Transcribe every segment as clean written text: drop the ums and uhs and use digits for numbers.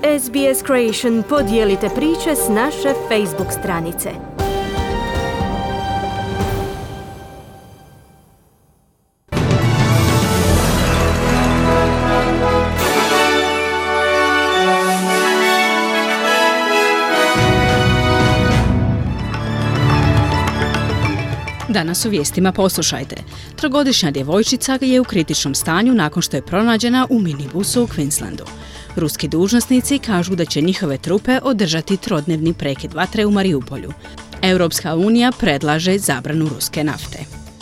SBS Creation podijelite priče s naše Facebook stranice. Danas u vijestima poslušajte. Trogodišnja djevojčica je u kritičnom stanju nakon što je pronađena u minibusu u Queenslandu. Ruski dužnosnici kažu da će njihove trupe održati trodnevni prekid vatre u Mariupolju. Europska unija predlaže zabranu ruske nafte.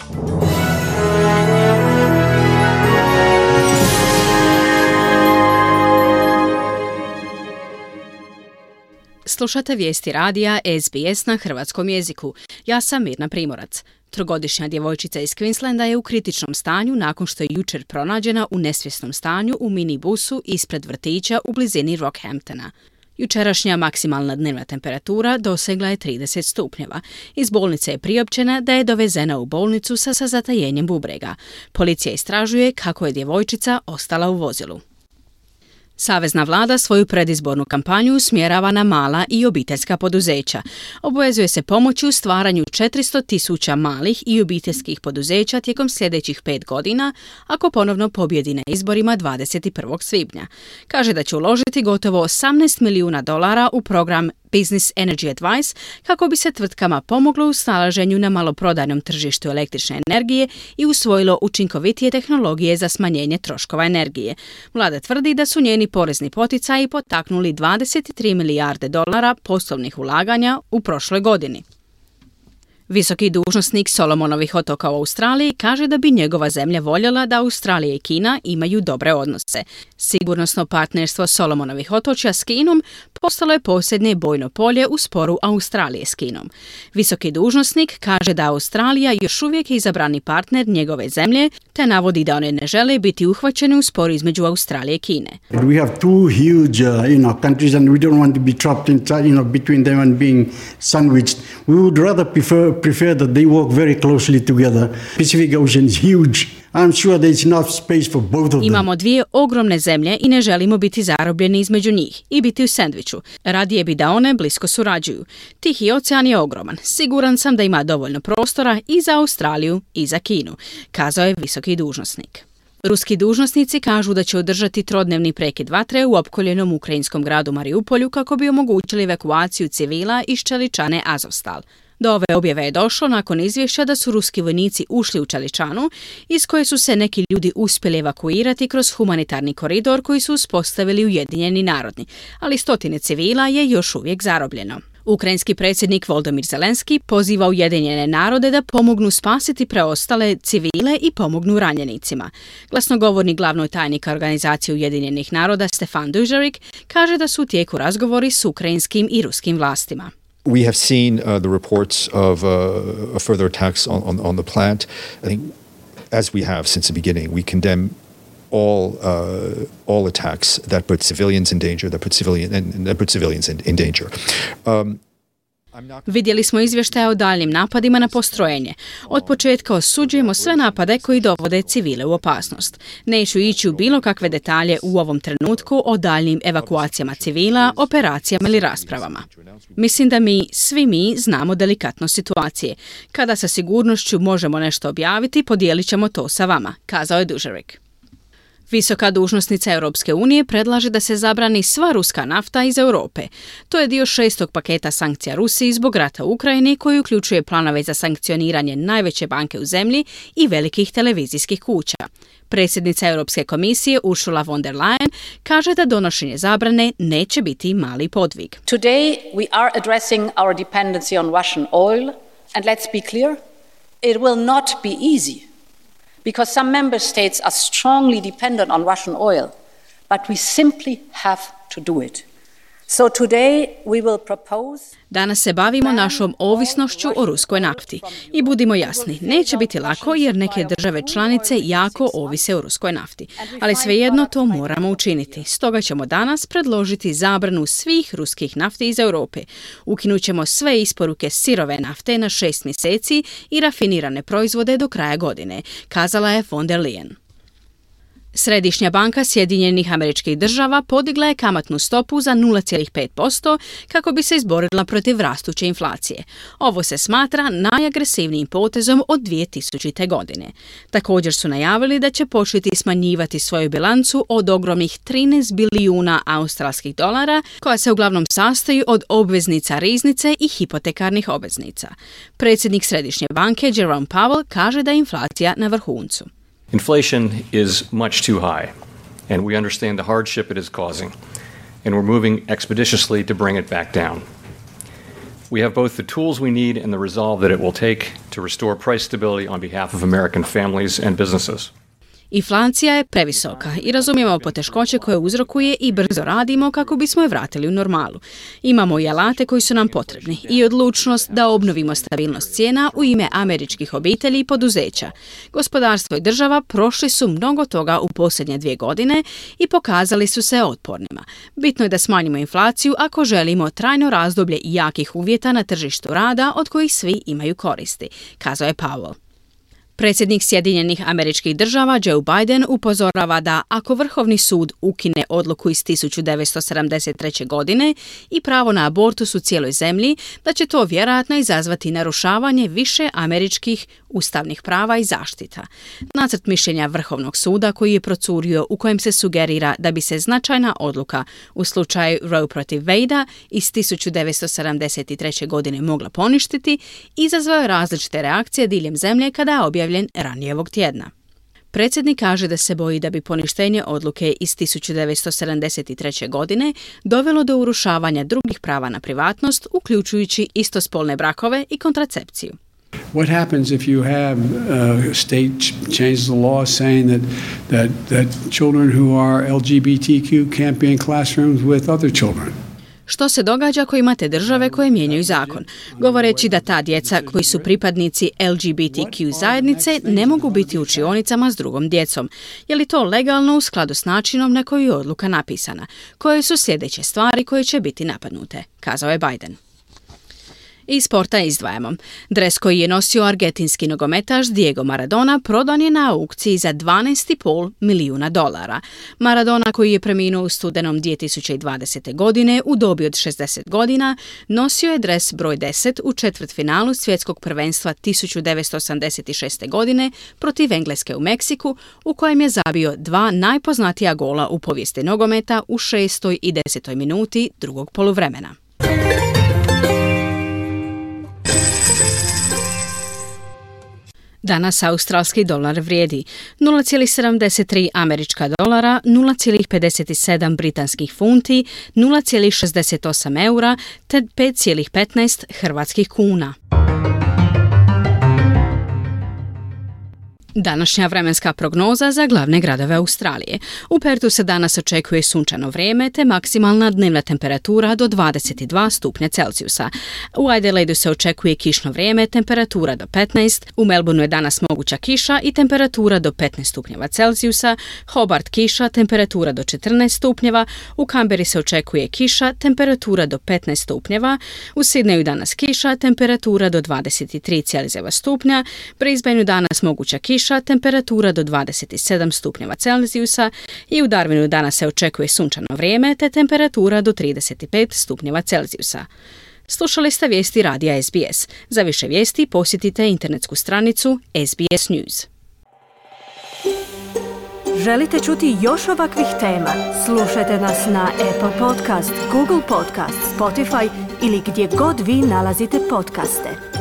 Slušate vijesti radija SBS na hrvatskom jeziku. Ja sam Mirna Primorac. Trogodišnja djevojčica iz Queenslanda je u kritičnom stanju nakon što je jučer pronađena u nesvjesnom stanju u minibusu ispred vrtića u blizini Rockhamptona. Jučerašnja maksimalna dnevna temperatura dosegla je 30 stupnjeva. Iz bolnice je priopćena da je dovezena u bolnicu sa zatajenjem bubrega. Policija istražuje kako je djevojčica ostala u vozilu. Savezna vlada svoju predizbornu kampanju usmjerava na mala i obiteljska poduzeća. Obvezuje se pomoći u stvaranju 400,000 malih i obiteljskih poduzeća tijekom sljedećih 5 godina ako ponovno pobjedi na izborima 21. svibnja. Kaže da će uložiti gotovo $18 milijuna u program Business Energy Advice kako bi se tvrtkama pomoglo u snalaženju na maloprodajnom tržištu električne energije i usvojilo učinkovitije tehnologije za smanjenje troškova energije. Vlada tvrdi da su njeni porezni poticaji potaknuli $23 milijarde poslovnih ulaganja u prošloj godini. Visoki dužnosnik Solomonovih otoka u Australiji kaže da bi njegova zemlja voljela da Australija i Kina imaju dobre odnose. Sigurnosno partnerstvo Solomonovih otočja s Kinom postalo je posljednje bojno polje u sporu Australije s Kinom. Visoki dužnosnik kaže da Australija još uvijek je izabrani partner njegove zemlje, te navodi da one ne žele biti uhvaćene u sporu između Australije i Kine. We have two huge, countries and we don't want to be trapped inside, between them and being sandwiched. We would rather prefer that they work very closely together. Pacific Ocean is huge. I'm sure there's enough space for both of them. Imamo dvije ogromne zemlje i ne želimo biti zarobljeni između njih i biti u sendviču. Radije bi da one blisko surađuju. Tihi ocean je ogroman. Siguran sam da ima dovoljno prostora i za Australiju i za Kinu, kazao je visoki dužnosnik. Ruski dužnosnici kažu da će održati trodnevni prekid vatre u opkoljenom ukrajinskom gradu Mariupolju kako bi omogućili evakuaciju civila iz čeličane Azovstal. Do ove objave je došlo nakon izvješća da su ruski vojnici ušli u čeličanu iz koje su se neki ljudi uspjeli evakuirati kroz humanitarni koridor koji su uspostavili Ujedinjeni narodi, ali stotine civila je još uvijek zarobljeno. Ukrajinski predsjednik Volodymyr Zelenski poziva Ujedinjene narode da pomognu spasiti preostale civile i pomognu ranjenicima. Glasnogovornik glavnog tajnika Organizacije Ujedinjenih naroda Stefan Dujarric kaže da su u tijeku razgovori s ukrajinskim i ruskim vlastima. We have seen the reports of further attacks on the plant. I think, as we have since the beginning, we condemn all attacks that put civilians in danger, that put civilians in danger. Vidjeli smo izvještaje o daljnim napadima na postrojenje. Od početka osuđujemo sve napade koji dovode civile u opasnost. Neću ići u bilo kakve detalje u ovom trenutku o daljnim evakuacijama civila, operacijama ili raspravama. Mislim da svi mi znamo delikatnost situacije. Kada sa sigurnošću možemo nešto objaviti, podijelit ćemo to sa vama, kazao je Dujarric. Visoka dužnosnica Europske unije predlaže da se zabrani sva ruska nafta iz Europe. To je dio 6. paketa sankcija Rusiji zbog rata u Ukrajini koji uključuje planove za sankcioniranje najveće banke u zemlji i velikih televizijskih kuća. Predsjednica Europske komisije Ursula von der Leyen kaže da donošenje zabrane neće biti mali podvig. Today we are addressing our dependency on Russian oil and let's be clear, it will not be easy. Because some member states are strongly dependent on Russian oil, but we simply have to do it. So today we will propose... Danas se bavimo našom ovisnošću o ruskoj nafti. I budimo jasni, neće biti lako jer neke države članice jako ovise o ruskoj nafti. Ali svejedno to moramo učiniti. Stoga ćemo danas predložiti zabranu svih ruskih nafti iz Europe. Ukinut ćemo sve isporuke sirove nafte na 6 mjeseci i rafinirane proizvode do kraja godine, kazala je von der Leyen. Središnja banka Sjedinjenih Američkih Država podigla je kamatnu stopu za 0,5% kako bi se izborila protiv rastuće inflacije. Ovo se smatra najagresivnijim potezom od 2000. godine. Također su najavili da će početi smanjivati svoju bilancu od ogromnih 13 bilijuna australskih dolara, koja se uglavnom sastoji od obveznica riznice i hipotekarnih obveznica. Predsjednik Središnje banke Jerome Powell kaže da je inflacija na vrhuncu. Inflation is much too high, and we understand the hardship it is causing, and we're moving expeditiously to bring it back down. We have both the tools we need and the resolve that it will take to restore price stability on behalf of American families and businesses. Inflacija je previsoka i razumijemo poteškoće koje uzrokuje i brzo radimo kako bismo je vratili u normalu. Imamo i alate koji su nam potrebni i odlučnost da obnovimo stabilnost cijena u ime američkih obitelji i poduzeća. Gospodarstvo i država prošli su mnogo toga u posljednje 2 godine i pokazali su se otpornima. Bitno je da smanjimo inflaciju ako želimo trajno razdoblje jakih uvjeta na tržištu rada od kojih svi imaju koristi, kazao je Powell. Predsjednik Sjedinjenih Američkih Država Joe Biden upozorava da ako Vrhovni sud ukine odluku iz 1973. godine i pravo na abortus u cijeloj zemlji, da će to vjerojatno izazvati narušavanje više američkih ustavnih prava i zaštita. Nacrt mišljenja Vrhovnog suda koji je procurio u kojem se sugerira da bi se značajna odluka u slučaju Roe protiv Wadea iz 1973. godine mogla poništiti, izazvao je različite reakcije diljem zemlje kada je objavljen ranije ovog tjedna. Predsjednik kaže da se boji da bi poništenje odluke iz 1973. godine dovelo do urušavanja drugih prava na privatnost, uključujući istospolne brakove i kontracepciju. What happens if you have a state change the law saying that children who are LGBTQ can't be in classrooms with other children? Što se događa ako imate države koje mijenjaju zakon, govoreći da ta djeca koji su pripadnici LGBTQ zajednice ne mogu biti u učionicama s drugom djecom? Je li to legalno u skladu s načinom na koji je odluka napisana? Koje su sljedeće stvari koje će biti napadnute, kazao je Biden. Iz sporta izdvajamo. Dres koji je nosio argentinski nogometaš Diego Maradona prodan je na aukciji za $12,5 milijuna. Maradona, koji je preminuo u studenom 2020. godine u dobi od 60 godina, nosio je dres broj 10 u četvrtfinalu svjetskog prvenstva 1986. godine protiv Engleske u Meksiku, u kojem je zabio 2 najpoznatija gola u povijesti nogometa u 6. i 10. minuti drugog poluvremena. Danas australski dolar vrijedi 0,73 američka dolara, 0,57 britanskih funti, 0,68 eura te 5,15 hrvatskih kuna. Današnja vremenska prognoza za glavne gradove Australije. U Pertu se danas očekuje sunčano vrijeme te maksimalna dnevna temperatura do 22 stupnja Celzijusa. U Adelaidu se očekuje kišno vrijeme, temperatura do 15. U Melbourneu je danas moguća kiša i temperatura do 15 stupnjeva Celzijusa. Hobart kiša, temperatura do 14 stupnjeva. U Canberri se očekuje kiša, temperatura do 15 stupnjeva. U Sydneyu danas kiša, temperatura do 23 Celzijeva stupnja. Brisbaneu danas moguća kiša, temperatura do 27 stupnjeva Celzijusa i u Darwinu danas se očekuje sunčano vrijeme te temperatura do 35 stupnjeva Celzijusa. Slušali ste vijesti radija SBS. Za više vijesti posjetite internetsku stranicu SBS News. Želite čuti još ovakvih tema? Slušajte nas na Apple Podcast, Google Podcast, Spotify ili gdje god vi nalazite podcaste.